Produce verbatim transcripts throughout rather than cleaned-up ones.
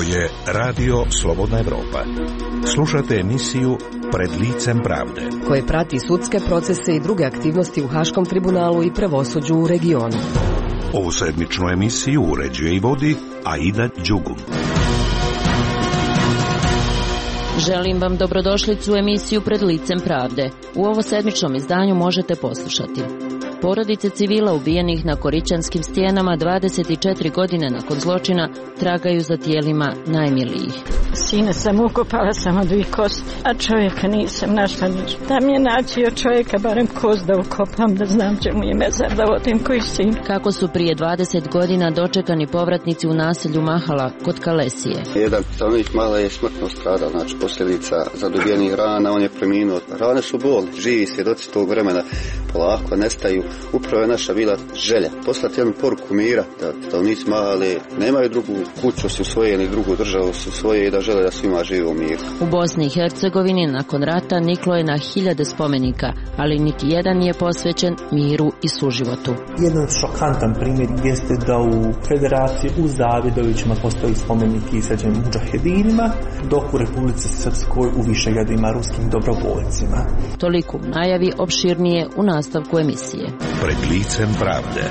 Ovo je Radio Slobodna Evropa. Slušate emisiju Pred licem pravde, koje prati sudske procese i druge aktivnosti u Haškom tribunalu i pravosuđu u regionu. Ovu sedmičnu emisiju uređuje i vodi Aida Đugum. Želim vam dobrodošlicu u emisiju Pred licem pravde. U ovo sedmičnom izdanju možete poslušati: porodice civila ubijenih na Korićanskim stijenama dvadeset četiri godine nakon zločina tragaju za tijelima najmilijih. Sine sam ukopala samo dvije kosti, a čovjeka nisam našla ništa. Da mi je naći od čovjeka barem kost da ukopam, da znam će mu je mezar, da vodim koji sin. Kako su prije dvadeset godina dočekani povratnici u naselju Mahala kod Kalesije. Jedan stanovnik Mahala je smrtno stradao, znači posljedica zadobijenih rana, on je preminuo. Rane su boli, živi svjedoci tog vremena polako nestaju. Upravo je naša bila želja poslati jednu poruku mira, da stanovnici Mahale nemaju drugu kuću su svoje, ni drugu državu su svoje i da žele da svima žive u miru. U Bosni i Hercegovini nakon rata niklo je na hiljade spomenika, ali niti jedan nije posvećen miru i suživotu. Jedan šokantan primjer jeste da u Federaciji u Zavidovićima postoji spomenik izrađen mudžahedinima, dok u Republici Srpskoj u Višegradima ruskim dobrovoljcima. Toliko u najavi, opširnije u nastavku emisije. Pred licem pravde.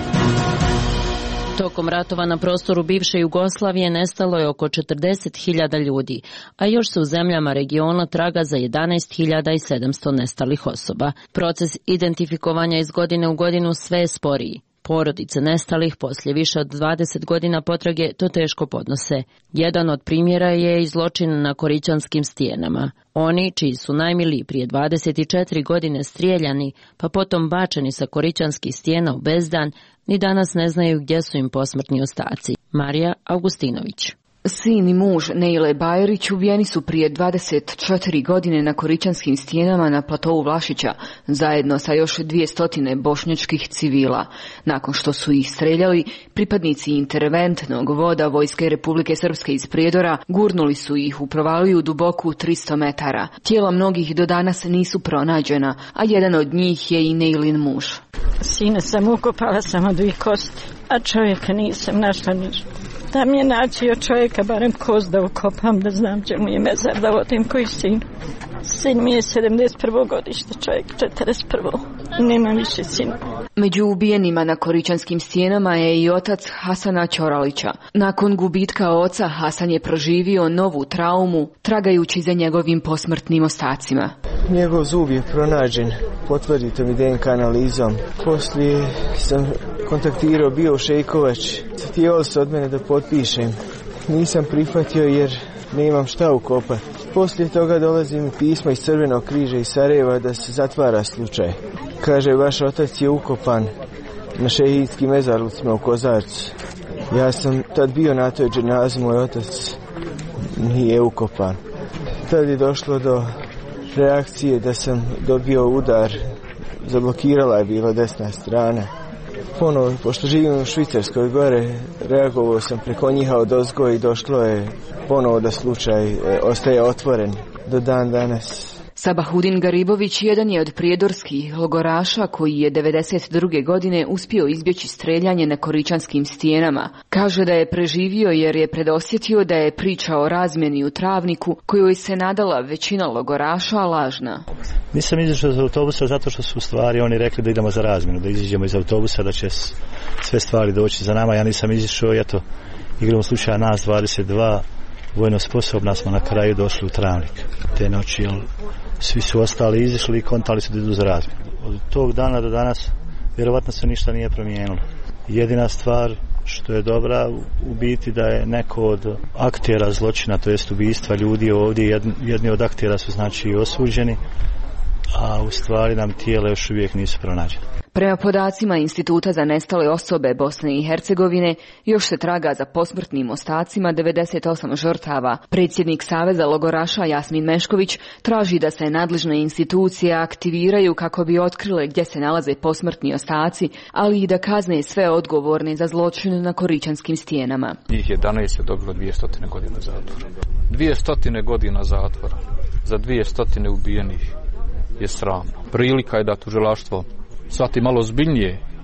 Tokom ratova na prostoru bivše Jugoslavije nestalo je oko četrdeset hiljada ljudi, a još se u zemljama regiona traga za jedanaest hiljada sedamsto nestalih osoba. Proces identifikovanja iz godine u godinu sve je sporiji. Porodice nestalih poslije više od dvadeset godina potrage to teško podnose. Jedan od primjera je i zločin na Korićanskim stijenama. Oni, čiji su najmiliji prije dvadeset četiri godine strijeljani, pa potom bačeni sa Korićanskih stijena u bezdan, ni danas ne znaju gdje su im posmrtni ostaci. Marija Augustinović. Sin i muž Neile Bajerić ubijeni su prije dvadeset četiri godine na Korićanskim stijenama na platovu Vlašića, zajedno sa još dvjesto bošnjačkih civila. Nakon što su ih streljali, pripadnici interventnog voda Vojske Republike Srpske iz Prijedora gurnuli su ih u provaliju duboku tristo metara. Tijela mnogih do danas nisu pronađena, a jedan od njih je i Neilin muž. Sine sam ukopala samo dvije kosti, a čovjeka nisam našla ništa. Da mi je naći od čovjeka barem kost da ukopam, da znam će mu je mezar, da vodim koji sin. Sin mi je sedamdeset prvo godište, čovjek četrdeset prvo I nema više sina. Među ubijenima na Korićanskim stijenama je i otac Hasana Ćoralića. Nakon gubitka oca, Hasan je proživio novu traumu, tragajući za njegovim posmrtnim ostacima. Njegov zub je pronađen potvrditom i D N K analizom. Poslije sam kontaktirao bio Šejkovač. Htjeli su od mene da potpišem. Nisam prihvatio jer nemam šta ukopati. Poslije toga dolazi mi pismo iz Crvenog križa iz Sarajeva da se zatvara slučaj. Kaže, vaš otac je ukopan na šehidskim mezarlucima u Kozarcu. Ja sam tad bio na toj dženazi, moj otac nije ukopan. Tad je došlo do reakcije da sam dobio udar, zablokirala je bila desna strana. Ponovo, pošto živim u Švicarskoj gore, reagovao sam preko njiha odozgo i došlo je ponovo da slučaj e, ostaje otvoren do dan danas. Sabahudin Garibović jedan je od prijedorskih logoraša koji je devedeset druge godine uspio izbjeći streljanje na Korićanskim stijenama. Kaže da je preživio jer je predosjetio da je priča o razmjeni u Travniku, kojoj se nadala većina logoraša, lažna. Nisam izašao iz autobusa zato što su stvari oni rekli da idemo za razmjenu, da izađemo iz autobusa, da će sve stvari doći za nama. Ja nisam izašao i eto, igramo slučaja nas dvadeset dva, vojno sposobna smo na kraju došli u Travnik te noći, jer svi su ostali izišli i kontali su da idu za razmjenu. Od tog dana do danas vjerovatno se ništa nije promijenilo. Jedina stvar što je dobra u biti da je neko od aktera zločina, to jest ubistva ljudi ovdje, jedni, jedni od aktera su znači i osuđeni, a u stvari nam tijela još uvijek nisu pronađene. Prema podacima Instituta za nestale osobe Bosne i Hercegovine, još se traga za posmrtnim ostacima devedeset osam žrtava. Predsjednik Saveza logoraša Jasmin Mešković traži da se nadležne institucije aktiviraju kako bi otkrile gdje se nalaze posmrtni ostaci, ali i da kazne sve odgovorne za zločin na Korićanskim stijenama. Njih jedanaest je dobilo dvjesto godina zatvora. dvjesto godina zatvora za dvjesto ubijenih je sramno. Prilika je da tužilaštvo shvati malo zbiljnije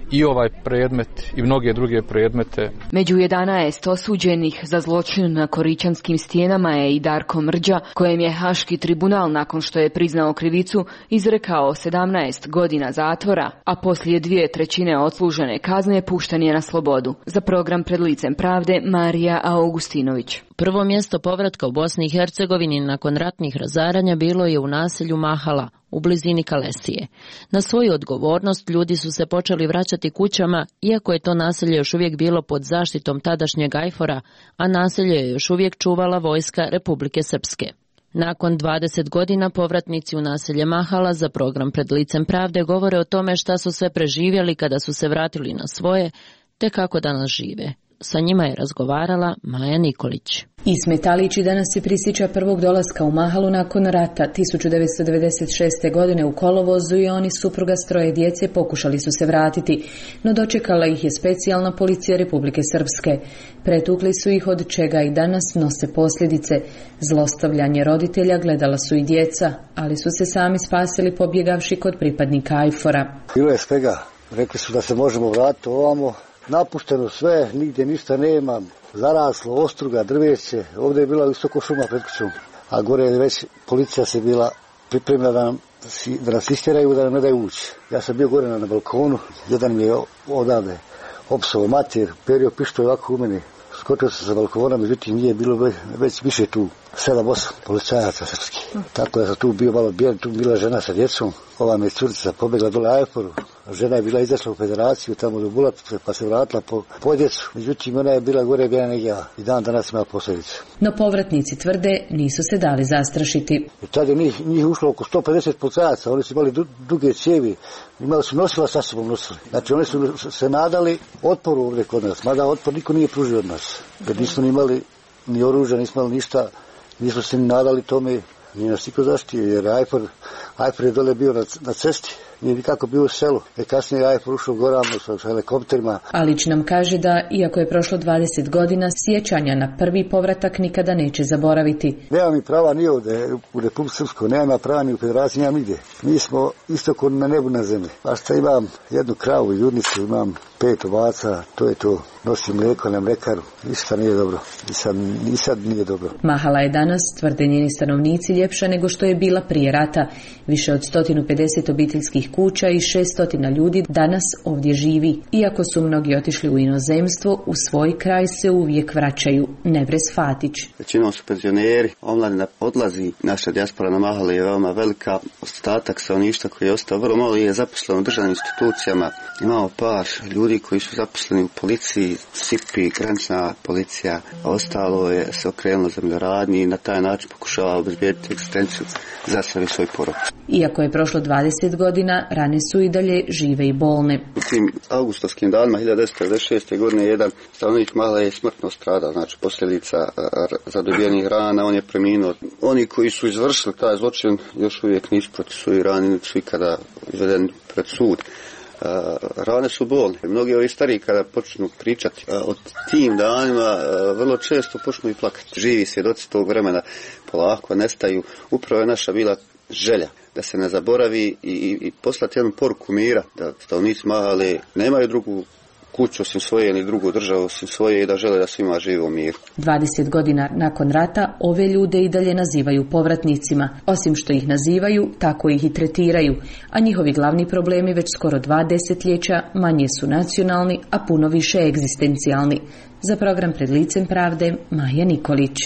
i ovaj predmet i mnoge druge predmete. Među jedanaest osuđenih za zločin na Koričanskim stijenama je i Darko Mrđa, kojem je Haški tribunal nakon što je priznao krivicu izrekao sedamnaest godina zatvora, a poslije dvije trećine odslužene kazne pušten je na slobodu. Za program Pred licem pravde Marija Augustinović. Prvo mjesto povratka u Bosni i Hercegovini nakon ratnih razaranja bilo je u naselju Mahala, u blizini Kalesije. Na svoju odgovornost ljudi su se počeli vraćati kućama, iako je to naselje još uvijek bilo pod zaštitom tadašnjeg Ajfora, a naselje je još uvijek čuvala vojska Republike Srpske. Nakon dvadeset godina povratnici u naselje Mahala za program Pred licem pravde govore o tome šta su sve preživjeli kada su se vratili na svoje, te kako danas žive. Sa njima je razgovarala Maja Nikolić. Ismet Alići danas se prisjeća prvog dolaska u Mahalu nakon rata. tisuću devetsto devedeset šeste. godine u kolovozu i oni supruga s troje djece pokušali su se vratiti, no dočekala ih je specijalna policija Republike Srpske. Pretukli su ih, od čega i danas nose posljedice. Zlostavljanje roditelja gledala su i djeca, ali su se sami spasili pobjegavši kod pripadnika Ajfora. Bilo je svega. Rekli su da se možemo vratiti ovamo. Napušteno sve, nigdje ništa nema, zaraslo, ostruga, drveće, ovdje je bila visoko šuma pred kućom, a gore je već policija se bila pripremila da, nam, da nas istjeraju, da nam ne daju ući. Ja sam bio gore na, na balkonu, jedan mi je odavde opsao mater, perio pištolj ovako u meni, skočio sam sa balkona, međutim nije bilo već, već više tu sedam osam policajaca srpski. Tako da sam tu bio malo bijen, tu bila žena sa djecom, ova me curica pobjegla dole Ajforu. Žena je bila izašla u federaciju, tamo do Bulatice, pa se vratila po, po djecu. Međutim, ona je bila gore bijena nego ja. I dan danas ima posljedice. No povratnici tvrde nisu se dali zastrašiti. I tada je njih, njih ušlo oko sto pedeset policajaca. Oni su imali du, duge cijevi. Imali su nosila, sa sobom nosili. Znači, oni su se nadali otporu ovdje kod nas. Mada otpor niko nije pružio od nas. Jer nismo ni imali ni oružja, nismo imali ništa. Nismo se ni nadali tome. Nije nas niko zaštio, jer Ajfor, Ajfor je dole bio na, na cesti. Nije nikako bio u selu. E kasnije je Ajfor ušao goramo sa, sa helikopterima. Alić nam kaže da, iako je prošlo dvadeset godina, sjećanja na prvi povratak nikada neće zaboraviti. Nema mi prava ni ovdje u Republike Srpskoj, nema prava ni u Federaciji, nema nigdje. Mi smo isto kod na nebu na zemlji. A šta imam jednu kravu i jurnicu, imam pet ovaca, to je to. Nosim mlijeko na mlekaru, ništa nije dobro. I sad, i sad nije dobro. Mahala je danas, tvrde njeni stanovnici, ljepša nego što je bila prije rata. Više od sto pedeset obiteljskih kuća i šessto ljudi danas ovdje živi. Iako su mnogi otišli u inozemstvo, u svoj kraj se uvijek vraćaju. Nevres Fatić. Većinom su penzioneri, omladina odlazi. Naša dijaspora na Mahali je veoma velika. Ostatak stanovništva koji je ostao vrlo malo je zaposleno u državnim institucijama. Imamo par ljudi koji su zaposleni u policiji, S I P I, granična policija, a ostalo je se okrenulo zemljoradnji i na taj način pokušava obezbijediti egzistenciju za sebe i svoj porod. Iako je prošlo dvadeset godina, rane su i dalje žive i bolne. U tim augustovskim danima hiljadu devetsto devedeset šeste. godine jedan stanovnik Mahala je smrtno stradao, znači posljedica zadobijenih rana, on je preminuo. Oni koji su izvršili taj zločin još uvijek nisu procesuirani, niti su ikada izvedeni pred sud. Uh, rane su bolne. Mnogi ovi stariji kada počnu pričati uh, o tim danima uh, vrlo često počnu i plakati. Živi svjedoci tog vremena polako nestaju. Upravo je naša bila želja da se ne zaboravi i, i, i poslati jednu poruku mira, da stanovnici Mahale nemaju drugu kuću osim svoje, ni drugu državu osim svoje i da žele da svima žive u miru. dvadeset godina nakon rata ove ljude i dalje nazivaju povratnicima. Osim što ih nazivaju, tako ih i tretiraju, a njihovi glavni problemi već skoro dva desetljeća manje su nacionalni, a puno više egzistencijalni. Za program Pred licem pravde Maja Nikolić.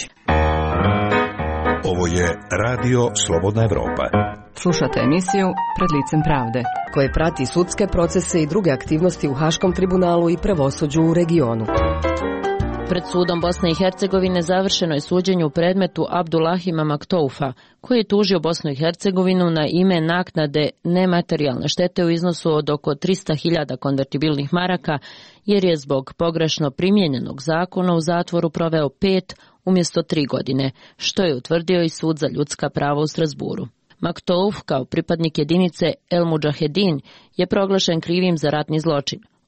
Ovo je Radio Slobodna Evropa. Slušate emisiju Pred licem pravde, koje prati sudske procese i druge aktivnosti u Haškom tribunalu i pravosuđu u regionu. Pred sudom Bosne i Hercegovine završeno je suđenje u predmetu Abdulahima Maktoufa, koji je tužio Bosnu i Hercegovinu na ime naknade nematerijalne štete u iznosu od oko trista hiljada konvertibilnih maraka, jer je zbog pogrešno primijenjenog zakona u zatvoru proveo pet umjesto tri godine, što je utvrdio i Sud za ljudska prava u Strasburu. Maktouf, kao pripadnik jedinice El Mudžahedin, je proglašen krivim za ratni zločin.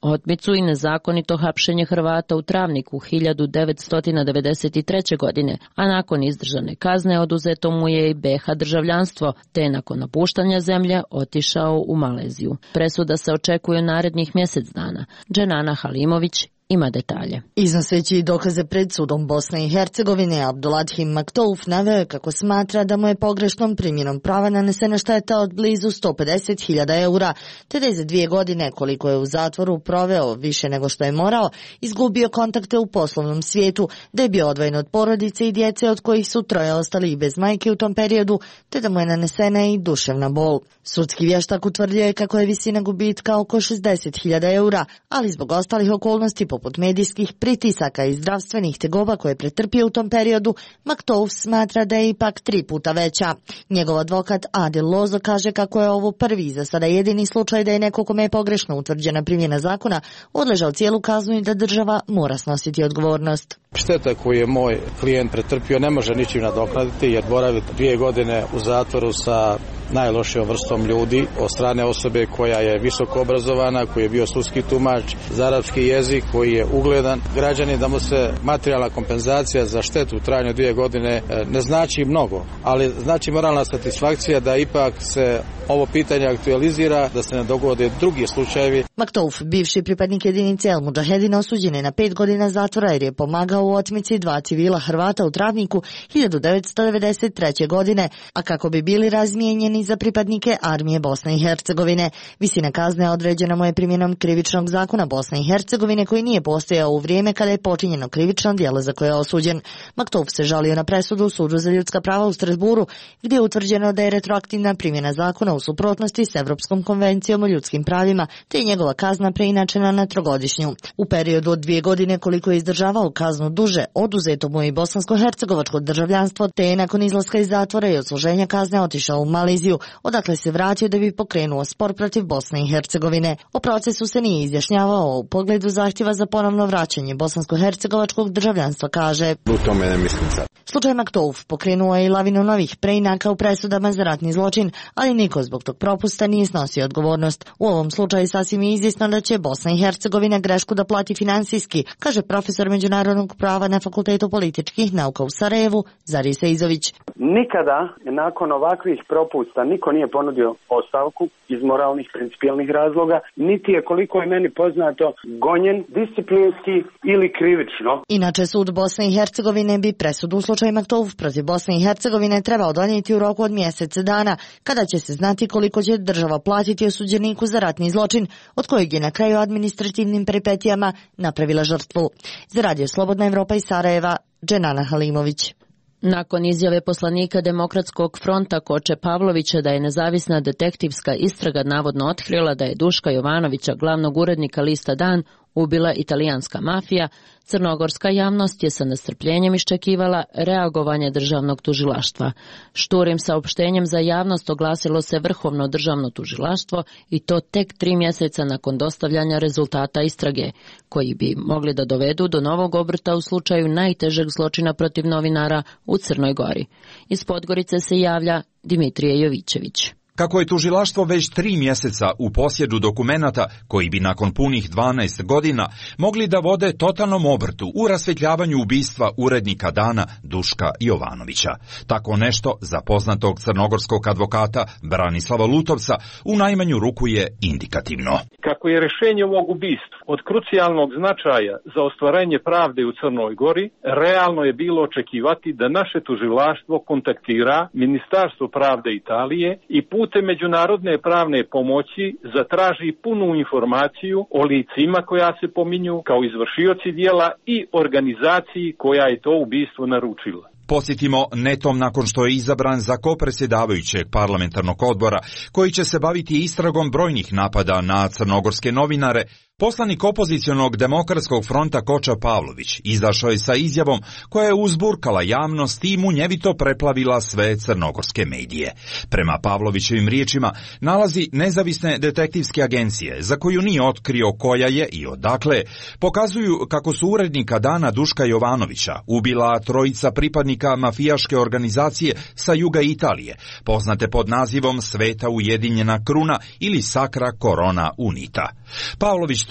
otmicu i nezakonito hapšenje Hrvata u Travniku hiljadu devetsto devedeset treće. godine, a nakon izdržane kazne oduzeto mu je i be ha državljanstvo, te je nakon napuštanja zemlje otišao u Maleziju. Presuda se očekuje narednih mjesec dana. Dženana Halimović ima detalje. Iznoseći dokaze pred sudom Bosne i Hercegovine, Abduladhim Maktouf naveo je kako smatra da mu je pogrešnom primjenom prava nanesena šteta od blizu sto pedeset hiljada eura, te da je za dvije godine, koliko je u zatvoru proveo više nego što je morao, izgubio kontakte u poslovnom svijetu, da je bio odvojen od porodice i djece od kojih su troje ostali i bez majke u tom periodu, te da mu je nanesena i duševna bol. Sudski vještak utvrdio je kako je visina gubitka oko šezdeset hiljada eura, ali zbog ostalih okolnosti poput medijskih pritisaka i zdravstvenih tegoba koje je pretrpio u tom periodu, Maktouf smatra da je ipak tri puta veća. Njegov advokat Adil Lozo kaže kako je ovo prvi za sada jedini slučaj da je neko kome je pogrešno utvrđena primjena zakona odležao cijelu kaznu i da država mora snositi odgovornost. Šteta koju je moj klijent pretrpio ne može ničim nadoknaditi jer boravi dvije godine u zatvoru sa najlošijom vrstom ljudi od strane osobe koja je visoko obrazovana, koji je bio sudski tumač za arapski jezik, koji je ugledan građanin, da mu se materijalna kompenzacija za štetu u trajanju dvije godine ne znači mnogo, ali znači moralna satisfakcija da ipak se ovo pitanje aktualizira, da se ne dogode drugi slučajevi. Maktouf, bivši pripadnik jedinice El Mudžahedin, osuđen je na pet godina zatvora jer je pomagao u otmici dva civila Hrvata u Travniku hiljadu devetsto devedeset treće. godine, a kako bi bili razmijenjeni za pripadnike armije Bosne i Hercegovine. Visina kazne određena mu je primjenom krivičnog zakona Bosne i Hercegovine koji nije postojao u vrijeme kada je počinjeno krivično djelo za koje je osuđen. Maktouf se žalio na presudu u Sudu za ljudska prava u Strasburu, gdje je utvrđeno da je retroaktivna primjena zakona u suprotnosti s Evropskom konvencijom o ljudskim pravima, te je njegova kazna preinačena na trogodišnju. U periodu od dvije godine koliko je izdržavao kaznu duže, oduzeto mu je i bosansko-hercegovačko državljanstvo, te je nakon izlaska iz zatvora i odsluženja kazne otišao u Maleziju, odakle se vratio da bi pokrenuo spor protiv Bosne i Hercegovine. O procesu se nije izjašnjavao u pogledu zahtjeva za ponovno vraćanje bosansko-hercegovačkog državljanstva, kaže. U tome ne mislim sad. Slučaj Maktouf pokrenuo je i lavinu novih preinaka u presudama za ratni zločin, ali niko zbog tog propusta nije snosio odgovornost. U ovom slučaju sasvim je izvjesno da će Bosna i Hercegovina grešku da plati finansijski, kaže profesor međunarodnog prava na Fakultetu političkih nauka u Sarajevu, Zari Seizović. Nikada nakon ovakvih propusta niko nije ponudio ostavku iz moralnih, principijelnih razloga, niti je, koliko je meni poznato, gonjen disciplinski ili krivično. Inače, sud Bosne i Hercegovine bi presudu u slučaju Maktouf protiv Bosne i Hercegovine trebao donijeti u roku od mjesec dana, kada će se znati koliko će država platiti osuđeniku za ratni zločin, od kojeg je na kraju administrativnim peripetijama napravila žrtvu. Za Radio Slobodna Evropa iz Sarajeva, Dženana Halimović. Nakon izjave poslanika Demokratskog fronta Koče Pavlovića da je nezavisna detektivska istraga navodno otkrila da je Duška Jovanovića, glavnog urednika lista Dan, ubila italijanska mafija, crnogorska javnost je sa nestrpljenjem iščekivala reagovanje državnog tužilaštva. Šturim saopštenjem za javnost oglasilo se Vrhovno državno tužilaštvo i to tek tri mjeseca nakon dostavljanja rezultata istrage, koji bi mogli da dovedu do novog obrta u slučaju najtežeg zločina protiv novinara u Crnoj Gori. Iz Podgorice se javlja Dimitrije Jovićević. Kako je tužilaštvo već tri mjeseca u posjedu dokumenata koji bi nakon punih dvanaest godina mogli da vode totalnom obrtu u rasvjetljavanju ubistva urednika Dana Duška Jovanovića. Tako nešto za poznatog crnogorskog advokata Branislava Lutovca u najmanju ruku je indikativno. Kako je rješenje ovog ubistva od krucijalnog značaja za ostvarenje pravde u Crnoj Gori, realno je bilo očekivati da naše tužilaštvo kontaktira Ministarstvo pravde Italije i putem međunarodne pravne pomoći zatraži punu informaciju o licima koja se pominju kao izvršioci dijela i organizaciji koja je to ubistvo naručila. Posjetimo netom nakon što je izabran za kopredsjedavajućeg parlamentarnog odbora koji će se baviti istragom brojnih napada na crnogorske novinare, poslanik opozicionog Demokratskog fronta Koča Pavlović izašao je sa izjavom koja je uzburkala javnost i munjevito preplavila sve crnogorske medije. Prema Pavlovićevim riječima, nalazi nezavisne detektivske agencije, za koju nije otkrio koja je i odakle, pokazuju kako su urednika Dana Duška Jovanovića ubila trojica pripadnika mafijaške organizacije sa juga Italije, poznate pod nazivom Sveta Ujedinjena Kruna ili Sacra Corona Unita. Pavlović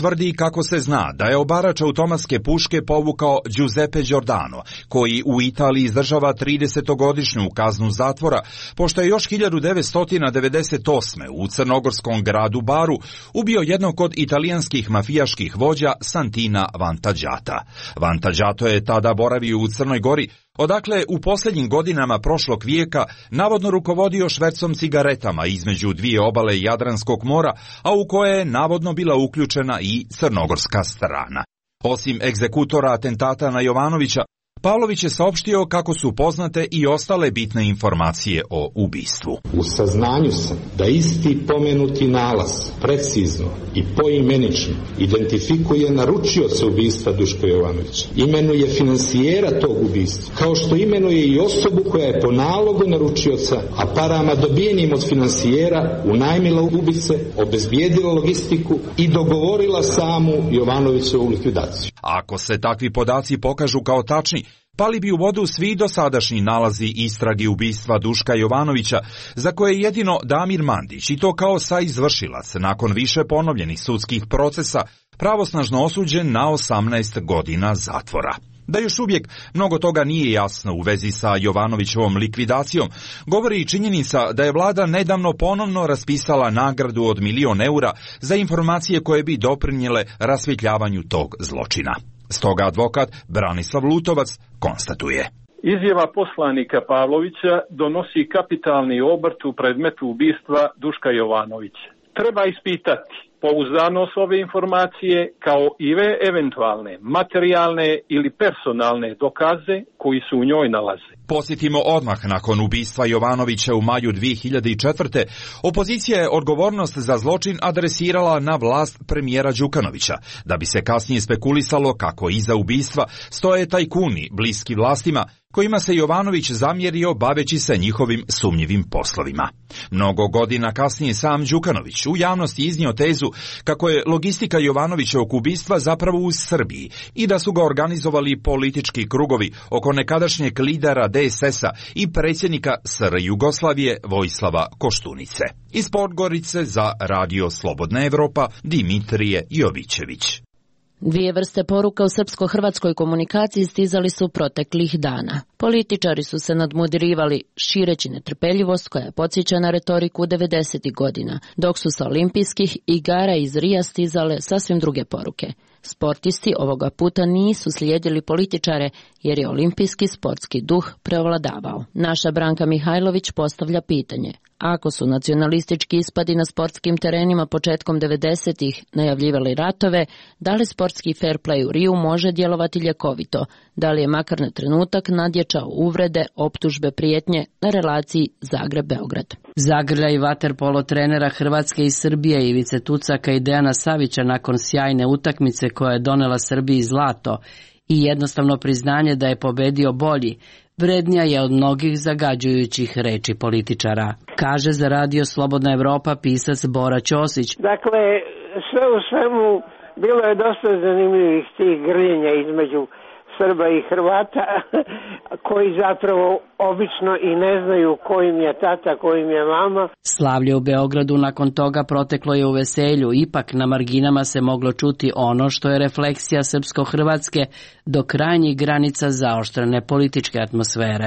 tvrdi kako se zna da je obarač automatske puške povukao Giuseppe Giordano, koji u Italiji izdržava tridesetogodišnju kaznu zatvora, pošto je još hiljadu devetsto devedeset osme. u crnogorskom gradu Baru ubio jednog od italijanskih mafijaških vođa Santina Vantagiata. Vantagiato je tada boravio u Crnoj Gori, odakle u posljednjim godinama prošlog vijeka navodno rukovodio švercom cigaretama između dvije obale Jadranskog mora, a u koje je navodno bila uključena i crnogorska strana. Osim egzekutora atentata na Jovanovića, Pavlović je saopštio kako su poznate i ostale bitne informacije o ubistvu. U saznanju sam da isti pomenuti nalaz precizno i poimenično identifikuje naručioca ubistva Duška Jovanovića, imenuje finansijera tog ubistva, kao što imenuje i osobu koja je po nalogu naručioca, a parama dobijenim od finansijera unajmila ubice, obezbijedila logistiku i dogovorila samu Jovanovićevu likvidaciju. Ako se takvi podaci pokažu kao tačni, pali bi u vodu svi dosadašnji nalazi istrage ubistva Duška Jovanovića, za koje je jedino Damir Mandić, i to kao saizvršilac, nakon više ponovljenih sudskih procesa, pravosnažno osuđen na osamnaest godina zatvora. Da još uvijek mnogo toga nije jasno u vezi sa Jovanovićevom likvidacijom, govori i činjenica da je vlada nedavno ponovno raspisala nagradu od milion eura za informacije koje bi doprinijele rasvjetljavanju tog zločina. Stoga advokat Branislav Lutovac konstatuje. Izjava poslanika Pavlovića donosi kapitalni obrt u predmetu ubistva Duška Jovanovića. Treba ispitati pouzdanost ove informacije kao i ve eventualne materijalne ili personalne dokaze koji se u njoj nalaze. Posjetimo odmah nakon ubistva Jovanovića u maju dvije hiljade četvrte. Opozicija je odgovornost za zločin adresirala na vlast premijera Đukanovića, da bi se kasnije spekulisalo kako iza ubistva stoje tajkuni bliski vlastima, kojima se Jovanović zamjerio baveći se njihovim sumnjivim poslovima. Mnogo godina kasnije sam Đukanović u javnosti iznio tezu kako je logistika Jovanovićevog ubistva zapravo u Srbiji i da su ga organizovali politički krugovi oko nekadašnjeg lidera de es es a i predsjednika es er Jugoslavije Vojislava Koštunice. Iz Podgorice za Radio Slobodna Evropa Dimitrije Jovićević. Dvije vrste poruka u srpsko-hrvatskoj komunikaciji stizali su proteklih dana. Političari su se nadmudirivali, šireći netrpeljivost koja podsjeća na retoriku devedesetih godina, dok su sa olimpijskih igara iz Rija stizale sasvim druge poruke. Sportisti ovoga puta nisu slijedili političare jer je olimpijski sportski duh prevladavao. Naša Branka Mihajlović postavlja pitanje: ako su nacionalistički ispadi na sportskim terenima početkom devedesetih najavljivali ratove, da li sportski fair play u Riju može djelovati ljekovito? Da li je makar na trenutak nadječao uvrede, optužbe, prijetnje na relaciji Zagreb-Beograd? Zagrljaj vaterpolo trenera Hrvatske i Srbije Ivice Tucaka i Dejana Savića nakon sjajne utakmice koja je donela Srbiji zlato i jednostavno priznanje da je pobedio bolji, vrednija je od mnogih zagađujućih reči političara, kaže za Radio Slobodna Evropa pisac Bora Ćosić. Dakle, sve u svemu bilo je dosta zanimljivih tih grljenja između Srba i Hrvata, koji zapravo obično i ne znaju ko im je tata, ko im je mama. Slavlje u Beogradu nakon toga proteklo je u veselju, ipak na marginama se moglo čuti ono što je refleksija srpsko-hrvatske do krajnjih granica zaoštrene političke atmosfere.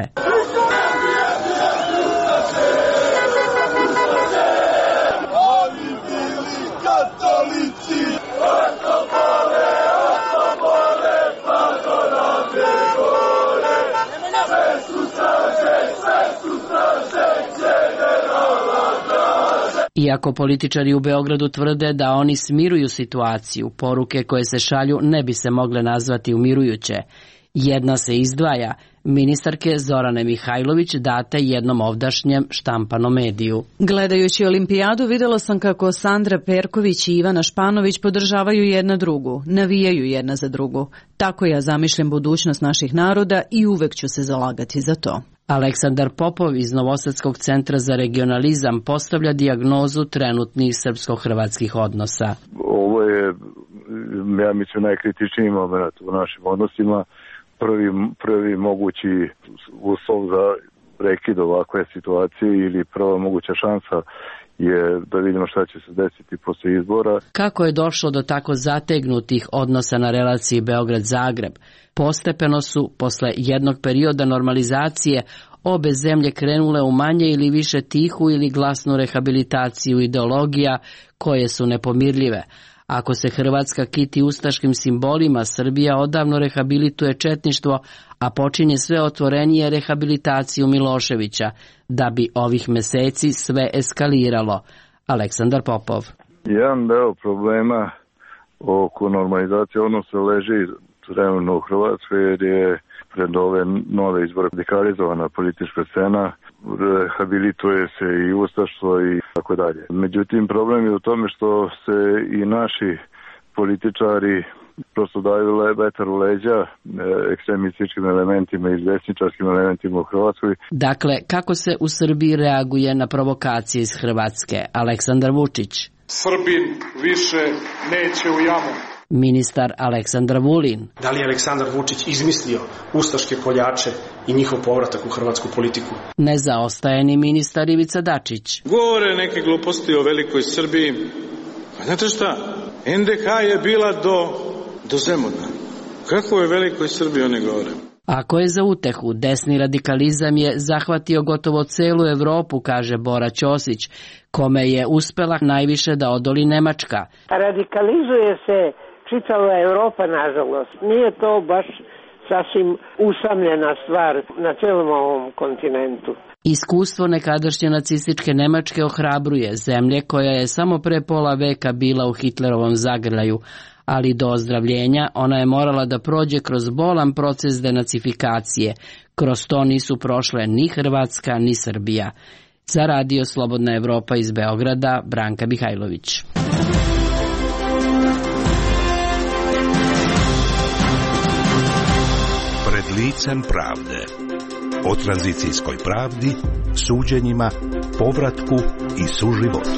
Iako političari u Beogradu tvrde da oni smiruju situaciju, poruke koje se šalju ne bi se mogle nazvati umirujuće. Jedna se izdvaja, ministarke Zorane Mihajlović date jednom ovdašnjem štampanom mediju. Gledajući olimpijadu vidjela sam kako Sandra Perković i Ivana Španović podržavaju jedna drugu, navijaju jedna za drugu. Tako ja zamišljam budućnost naših naroda i uvek ću se zalagati za to. Aleksandar Popov iz Novosadskog centra za regionalizam postavlja dijagnozu trenutnih srpsko-hrvatskih odnosa. Ovo je, ja mislim, najkritičniji moment u našim odnosima. Prvi, prvi mogući uslov za prekid ovakve situacije ili prva moguća šansa je da vidimo šta će se desiti posle izbora. Kako je došlo do tako zategnutih odnosa na relaciji Beograd-Zagreb? Postepeno su, posle jednog perioda normalizacije, obe zemlje krenule u manje ili više tihu ili glasnu rehabilitaciju ideologija koje su nepomirljive. Ako se Hrvatska kiti ustaškim simbolima, Srbija odavno rehabilituje četništvo, a počinje sve otvorenije rehabilitaciju Miloševića, da bi ovih meseci sve eskaliralo. Aleksandar Popov. Jedan deo problema oko normalizacije odnosa leži trenutno u Hrvatskoj, jer je pred ove nove izbore radikalizovana politička scena, rehabilituje se i ustaštvo i tako dalje. Međutim, problem je u tome što se i naši političari prosto daju vetar u leđa ekstremističkim elementima i desničarskim elementima u Hrvatskoj. Dakle, kako se u Srbiji reaguje na provokacije iz Hrvatske? Aleksandar Vučić. Srbin više neće u jamu. Ministar Aleksandar Vulin. Da li je Aleksandar Vučić izmislio ustaške koljače i njihov povratak u hrvatsku politiku? Ne zaostaje ni ministar Ivica Dačić. Govore neke gluposti o velikoj Srbiji. A znate šta? en de ha je bila do, do Zemuna. Kako je velikoj Srbiji oni govore? Ako je za utehu, desni radikalizam je zahvatio gotovo celu Evropu, kaže Bora Ćosić, kome je uspela najviše da odoli Nemačka. Radikalizuje se čitava Evropa, nažalost. Nije to baš sasvim usamljena stvar na celom ovom kontinentu. Iskustvo nekadašnje nacističke Nemačke ohrabruje, zemlje koja je samo pre pola veka bila u Hitlerovom zagrljaju, ali do ozdravljenja ona je morala da prođe kroz bolan proces denacifikacije. Kroz to nisu prošle ni Hrvatska ni Srbija. Za Radio Slobodna Evropa iz Beograda, Branka Mihajlović. Pred licem pravde. O tranzicijskoj pravdi, suđenjima, povratku i suživotu.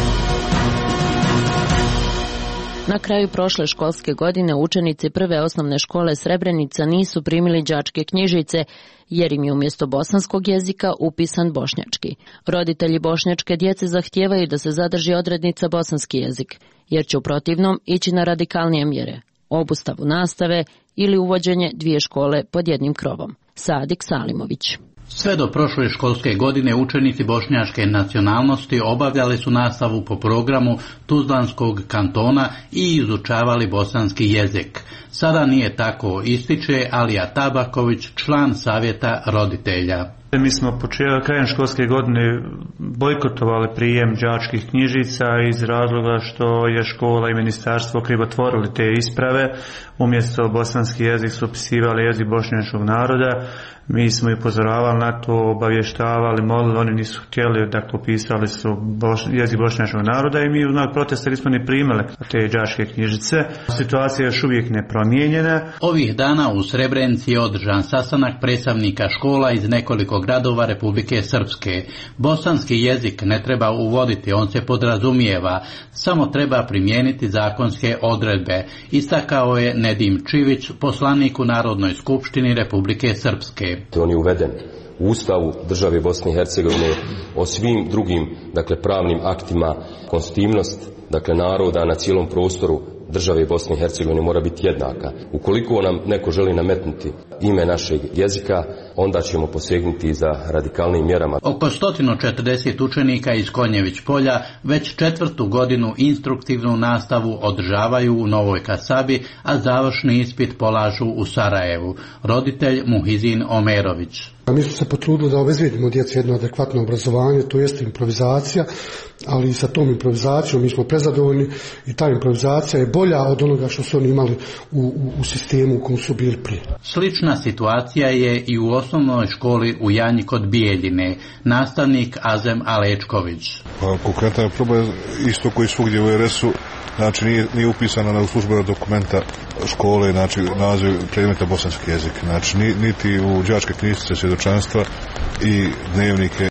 Na kraju prošle školske godine učenici prve osnovne škole Srebrenica nisu primili đačke knjižice jer im je umjesto bosanskog jezika upisan bošnjački. Roditelji bošnjačke djece zahtijevaju da se zadrži odrednica bosanski jezik, jer će u protivnom ići na radikalnije mjere, obustavu nastave ili uvođenje dvije škole pod jednim krovom. Sadik Salimović. Sve do prošle školske godine učenici bošnjačke nacionalnosti obavljali su nastavu po programu Tuzlanskog kantona i izučavali bosanski jezik. Sada nije tako, ističe Alija Tabaković, član savjeta roditelja. Mi smo počeo krajem školske godine bojkotovali prijem đačkih knjižica iz razloga što je škola i ministarstvo krivotvorili te isprave. Umjesto bosanski jezik su upisivali jezik bošnjačkog naroda. Mi smo i upozoravali na to, obavještavali, molili, oni nisu htjeli, dakle upisali su boš, jezik bošnjačkog naroda i mi u znak protesta nismo ni primili te đačke knjižice. Situacija je još uvijek nepromijenjena. Ovih dana u Srebrenici je održan sastanak predstavnika škola iz nekoliko gradova Republike Srpske. Bosanski jezik ne treba uvoditi, on se podrazumijeva, samo treba primijeniti zakonske odredbe, istakao je Nedim Čivić, poslanik u Narodnoj skupštini Republike Srpske. On je uveden u Ustavu države Bosne i Hercegovine, o svim drugim, dakle, pravnim aktima. Konstitutivnost, dakle, naroda na cijelom prostoru države Bosne i Hercegovine mora biti jednaka. Ukoliko nam neko želi nametnuti ime našeg jezika, onda ćemo posegnuti za radikalnim mjerama. Oko sto četrdeset učenika iz Konjević polja već četvrtu godinu instruktivnu nastavu održavaju u Novoj Kasabi, a završni ispit polažu u Sarajevu. Roditelj Muhizin Omerović. Mi smo se potrudili da obezbijedimo djeci jedno adekvatno obrazovanje, to jest improvizacija, ali sa tom improvizacijom mi smo prezadovoljni i ta improvizacija je bolja od onoga što su oni imali u, u, u sistemu u kojem su bili prije. Slična situacija je i u osnovnoj školi u Janji kod Bijeljine. Nastavnik Azem Alečković. Pa, konkretan problem isto koji svugdje u er es u, znači nije, nije upisana na službena dokumenta škole, znači naziv predmeta bosanski jezik, znači niti u đačke knjižice svjedočanstva i dnevnike.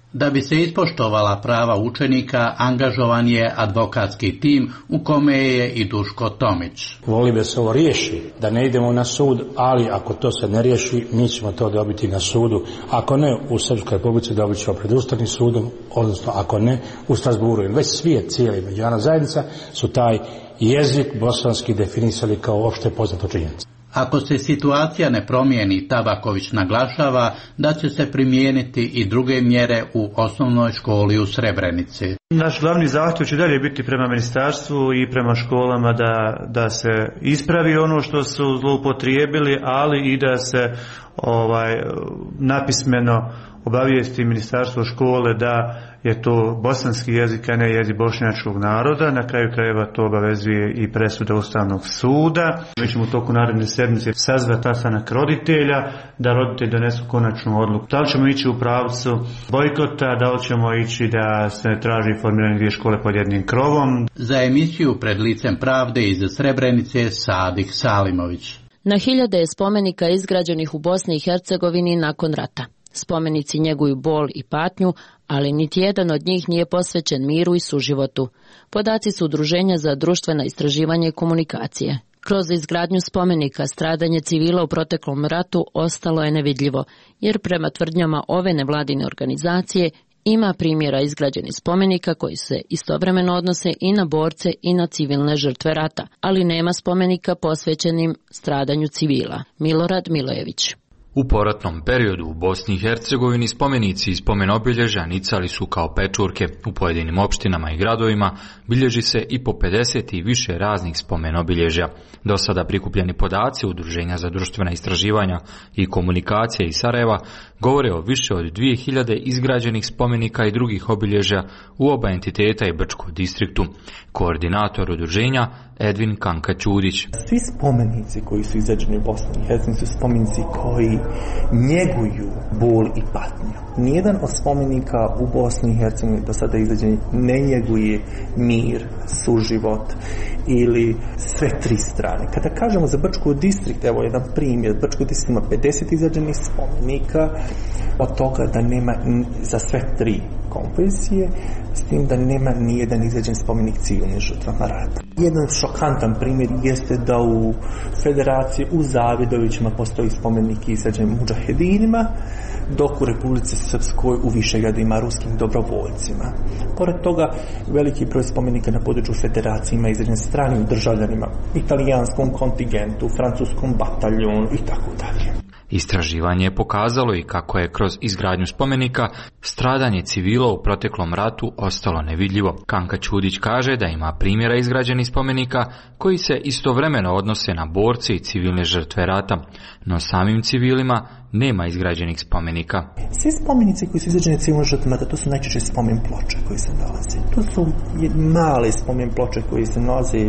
Da bi se ispoštovala prava učenika, angažovan je advokatski tim u kome je i Duško Tomić. Voli da se ovo riješi, da ne idemo na sud, ali ako to se ne riješi, mi ćemo to dobiti na sudu. Ako ne, u Srpskoj Republici dobit ćemo pred Ustavnim sudom, odnosno ako ne, u Strasburu. Već svijet, cijeli međunarodna zajednica su taj jezik bosanski definisali kao opšte poznato činjenica. Ako se situacija ne promijeni, Tabaković naglašava da će se primijeniti i druge mjere u osnovnoj školi u Srebrenici. Naš glavni zahtjev će dalje biti prema ministarstvu i prema školama da, da se ispravi ono što su zloupotrijebili, ali i da se ovaj, napismeno obavijesti ministarstvo škole da je to bosanski jezik, a ne jezik bošnjačkog naroda. Na kraju krajeva to obavezuje i presuda Ustavnog suda. Mi ćemo u toku naredne sedmice sazvati sastanak roditelja, da roditelji donesu konačnu odluku. Da li ćemo ići u pravcu bojkota, da li ćemo ići da se traži formiranje dvije škole pod jednim krovom. Za emisiju Pred licem pravde iz Srebrenice Sadik Salimović. Na hiljade je spomenika izgrađenih u Bosni i Hercegovini nakon rata. Spomenici njeguju bol i patnju, ali niti jedan od njih nije posvećen miru i suživotu. Podaci su Udruženja za društvena istraživanja i komunikacije. Kroz izgradnju spomenika stradanje civila u proteklom ratu ostalo je nevidljivo, jer prema tvrdnjama ove nevladine organizacije ima primjera izgrađenih spomenika koji se istovremeno odnose i na borce i na civilne žrtve rata, ali nema spomenika posvećenim stradanju civila. Milorad Milojević. U poratnom periodu u Bosni i Hercegovini spomenici i spomenobilježja nicali su kao pečurke. U pojedinim opštinama i gradovima bilježi se i po pedeset i više raznih spomenobilježja. Do sada prikupljeni podaci Udruženja za društvena istraživanja i komunikacije iz Sarajeva govore o više od dvije hiljade izgrađenih spomenika i drugih obilježja u oba entiteta i Brčkom distriktu. Koordinator udruženja Edvin Kanka-Ćudić. Svi spomenici koji su izrađeni u Bosni i Hercegovini su spomenici koji njeguju bol i patnju. Nijedan od spomenika u Bosni i Hercegovini do sada izrađeni ne njeguje mir, suživot ili sve tri strane. Kada kažemo za Brčko distrikt, evo jedan primjer, Brčko distrikt ima pedeset izrađenih spomenika, od toga da nema za sve tri konfesije, s tim da nema nijedan izrađen spomenik civilnim žrtvama rata. Jedan šokantan primjer jeste da u Federaciji u Zavidovićima postoji spomenik izrađen mudžahedinima, dok u Republici Srpskoj u Višegradima ruskim dobrovoljcima. Pored toga, veliki broj spomenika na području Federacije ima izrađen stranim državljanima, italijanskom kontingentu, francuskom bataljonu i tako dalje. Istraživanje je pokazalo i kako je kroz izgradnju spomenika stradanje civila u proteklom ratu ostalo nevidljivo. Kanka-Ćudić kaže da ima primjera izgrađenih spomenika koji se istovremeno odnose na borce i civilne žrtve rata, no samim civilima nema izgrađenih spomenika. Svi spomenici koji su izgrađeni civilnim žrtvama rata, to su najčešće spomen ploče koji se nalaze. To su male spomen ploče koji se nalaze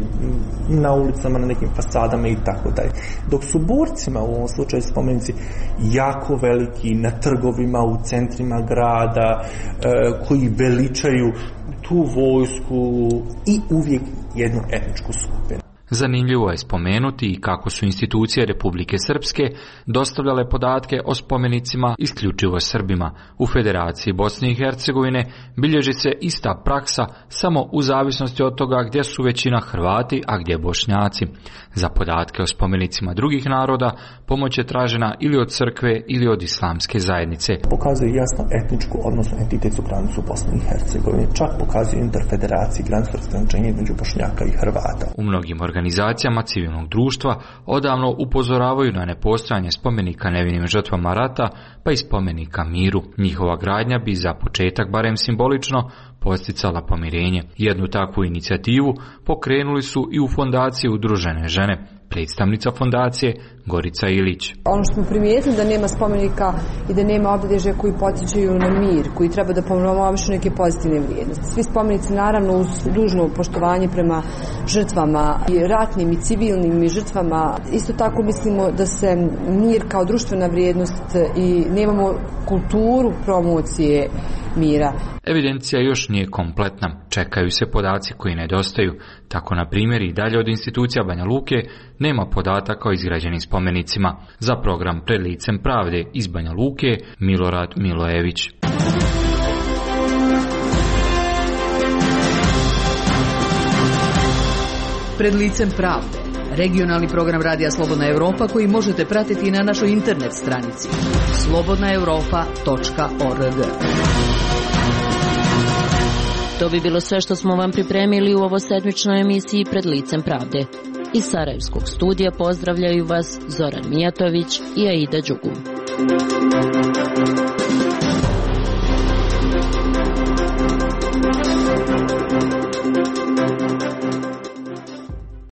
na ulicama, na nekim fasadama i tako dalje. Dok su borcima u ovom slučaju spomenici jako veliki na trgovima, u centrima grada, e, koji veličaju tu vojsku i uvijek jednu etničku skupinu. Zanimljivo je spomenuti i kako su institucije Republike Srpske dostavljale podatke o spomenicima isključivo Srbima. U Federaciji Bosne i Hercegovine bilježi se ista praksa samo u zavisnosti od toga gdje su većina Hrvati, a gdje Bošnjaci. Za podatke o spomenicima drugih naroda pomoć je tražena ili od crkve ili od islamske zajednice. Pokazuje jasno etničku, odnosno entitetsku granicu Bosne i Hercegovine. Čak pokazuje interfederaciji granicu razgraničenja između Bošnjaka i Hrvata. U mnogim organizacijama civilnog društva odavno upozoravaju na nepostojanje spomenika nevinim žrtvama rata, pa i spomenika miru. Njihova gradnja bi za početak, barem simbolično, posticala pomirenje. Jednu takvu inicijativu pokrenuli su i u fondaciji Udružene žene. Predstavnica fondacije Gorica Ilić. Ono što smo primijetili da nema spomenika i da nema obilježja koji podsjećaju na mir, koji treba da promovišu neke pozitivne vrijednosti. Svi spomenici naravno uz dužno poštovanje prema žrtvama i ratnim i civilnim i žrtvama. Isto tako mislimo da se mir kao društvena vrijednost i nemamo kulturu promocije mira. Evidencija još nije kompletna, čekaju se podaci koji nedostaju. Tako, na primjer, i dalje od institucija Banja Luke nema podataka o izgrađenim spomenicima. Za program Pred licem pravde iz Banja Luke, Milorad Milojević. Pred licem pravde, regionalni program Radija Slobodna Evropa koji možete pratiti na našoj internet stranici slobodna europa tačka org. To bi bilo sve što smo vam pripremili u ovosedmičnoj emisiji Pred licem pravde. Iz Sarajevskog studija pozdravljaju vas Zoran Mijatović i Aida Đugum.